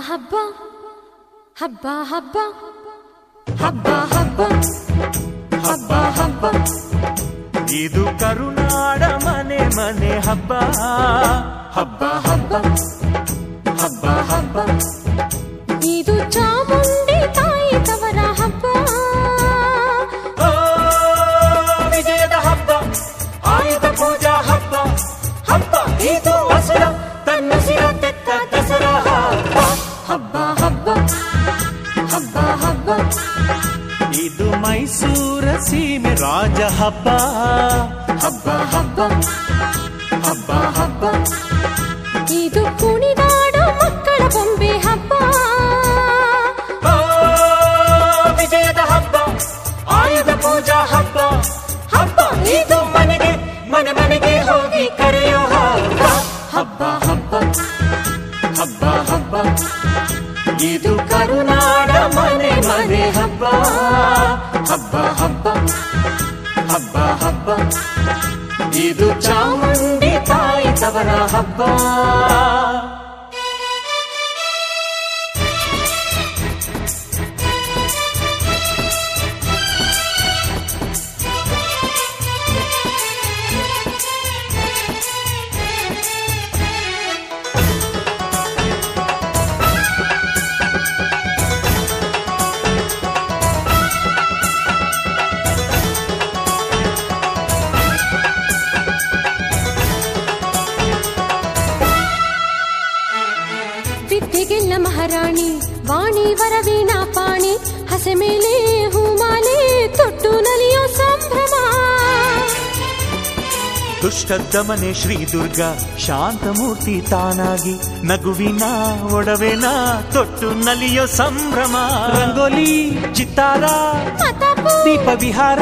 ಹಬ್ಬ ಹಬ್ಬ ಹಬ್ಬ ಹಬ್ಬ ಹಬ್ಬ ಹಬ್ಬ ಹಬ್ಬ ಇದು ಕರುನಾಡ ಮನೆ ಮನೆ ಹಬ್ಬ ಹಬ್ಬ ಹಬ್ಬ ಹಬ್ಬ ಹಬ್ಬ ಇದು ಚಾಮುಂಡಿ ತಾಯಿ ತವರ ಹಬ್ಬ ವಿಜಯದ ಹಬ್ಬ ಆಯುಧ ಪೂಜಾ ಹಬ್ಬ ಹಬ್ಬ ಇದು ಹಸುರ ತನ್ನ ಸಿರ ತೆತ್ತ ದಸರಾ ಹಬ್ಬ ಹಬ್ಬ ಹಬ್ಬ ಹಬ್ಬ ಇದು ಮೈಸೂರ ಸೀಮೆ ರಾಜ ಹಬ್ಬ ಹಬ್ಬ ಹಬ್ಬ ಹಬ್ಬ ಹಬ್ಬ ಇದು ಕುಣಿದಾಡೋ ಮಕ್ಕಳ ಬೊಂಬೆ ಹಬ್ಬ ವಿಜಯದ ಹಬ್ಬ ಆಯುಧ ಪೂಜಾ ಹಬ್ಬ ಹಬ್ಬ ಇದು ಮನೆಗೆ ಮನೆ ಮನೆಗೆ ಹೋಗಿ ಕರೆಯೋ ಹಬ್ಬ ಹಬ್ಬ ಹಬ್ಬ ಹಬ್ಬ ಹಬ್ಬ ಇದು ಕರುನಾಡ ಮನೆ ಮನೆ ಹಬ್ಬ ಹಬ್ಬ ಹಬ್ಬ ಹಬ್ಬ ಹಬ್ಬ ಇದು ಚಾಮುಂಡಿ ತಾಯಿ ತವರ ಹಬ್ಬ ವಿದ್ಯೆಗೆಲ್ಲ ಮಹಾರಾಣಿ ವಾಣಿ ವರವೀಣಾ ಪಾಣಿ ಹಸೆ ಮೇಲೆ ಹೂಮಾಲೆ ತೊಟ್ಟು ನಲಿಯೋ ಸಂಭ್ರಮ ದುಷ್ಟ ದಮನೆ ಶ್ರೀ ದುರ್ಗಾ ಶಾಂತಮೂರ್ತಿ ತಾನಾಗಿ ನಗುವಿನ ಒಡವೆನ ತೊಟ್ಟು ನಲಿಯೋ ಸಂಭ್ರಮ ರಂಗೋಲಿ ಚಿತ್ತಾರ ದೀಪ ವಿಹಾರ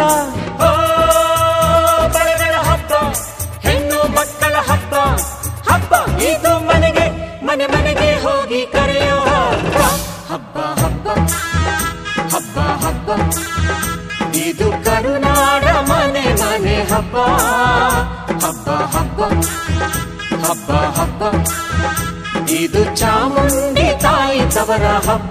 ಬಳೆಗಳ ಹಬ್ಬ ಹೆಣ್ಣು ಮಕ್ಕಳ ಹಬ್ಬ ಹಬ್ಬ ಇದು ಮನೆಗೆ ಮನೆ ಮನೆಗೆ ಹೋಗಿ ಕರೆಯೋ ಹಬ್ಬ ಹಬ್ಬ ಹಬ್ಬ ಹಬ್ಬ ಇದು ಕರುನಾಡ ಮನೆ ಮನೆ ಹಬ್ಬ ಹಬ್ಬ ಹಬ್ಬ ಹಬ್ಬ ಹಬ್ಬ ಇದು ಚಾಮುಂಡಿ ತಾಯಿ ತವರ ಹಬ್ಬ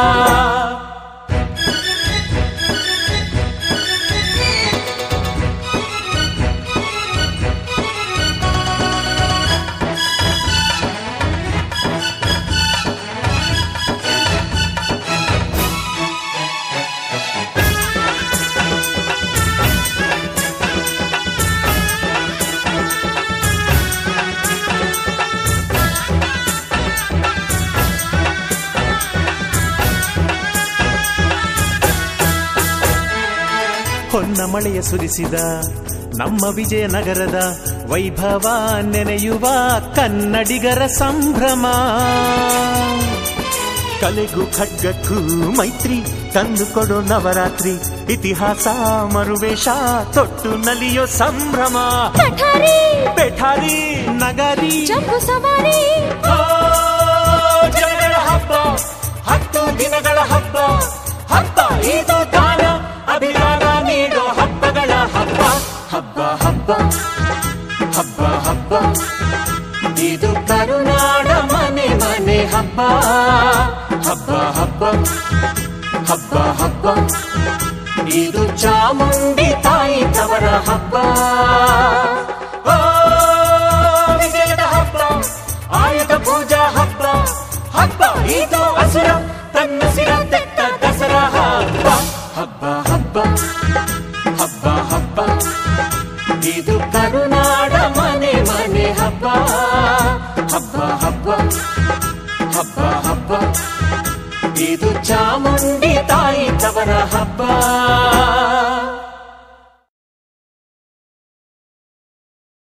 ಹೊನ್ನ ಮಳೆಯ ಸುರಿಸಿದ ನಮ್ಮ ವಿಜಯನಗರದ ವೈಭವ ನೆನೆಯುವ ಕನ್ನಡಿಗರ ಸಂಭ್ರಮ ಕಲೆಗೂ ಖಡ್ಗಕ್ಕೂ ಮೈತ್ರಿ ತಂದು ಕೊಡೋ ನವರಾತ್ರಿ ಇತಿಹಾಸ ಮರುವೇಷ ತೊಟ್ಟು ನಲಿಯೋ ಸಂಭ್ರಮ ಪೆಠಾರಿ ನಗರಿ ಜಂಬೂ ಸವಾರಿ ಜನಗಳ ಹಬ್ಬ 10 ದಿನಗಳ ಹಬ್ಬ ಹಬ್ಬ ಇದು ದಾನ ಅಭಿದಾನ ನೀಡೋ ಹಬ್ಬಗಳ ಹಬ್ಬ ಹಬ್ಬ ಹಬ್ಬ ಹಬ್ಬ ಹಬ್ಬ ಇದು ಕರುನಾಡ ಮನೆ ಮನೆ ಹಬ್ಬ ಹಬ್ಬ ಹಬ್ಬ ಹಬ್ಬ ಹಬ್ಬ ಇದು ಚಾಮುಂಡಿ ತಾಯಿ ತವರ ಹಬ್ಬ ವಿಜಯದ ಹಬ್ಬ ಆಯುಧ ಪೂಜಾ ಹಬ್ಬ ಹಬ್ಬ ಇದು ಹಸುರ ತನ್ನ ಸಿರ ತೆತ್ತ ದಸರಾ ಹಬ್ಬ ಹಬ್ಬ ಹಬ್ಬ ಹಬ್ಬ ಹಬ್ಬ ಇದು ಕರುನಾಡ ಮನೆ ಮನೆ ಹಬ್ಬ ಹಬ್ಬ ಹಬ್ಬ ಹಬ್ಬ ಹಬ್ಬ ಇದು ಚಾಮುಂಡಿ ತಾಯಿ ತವರ ಹಬ್ಬ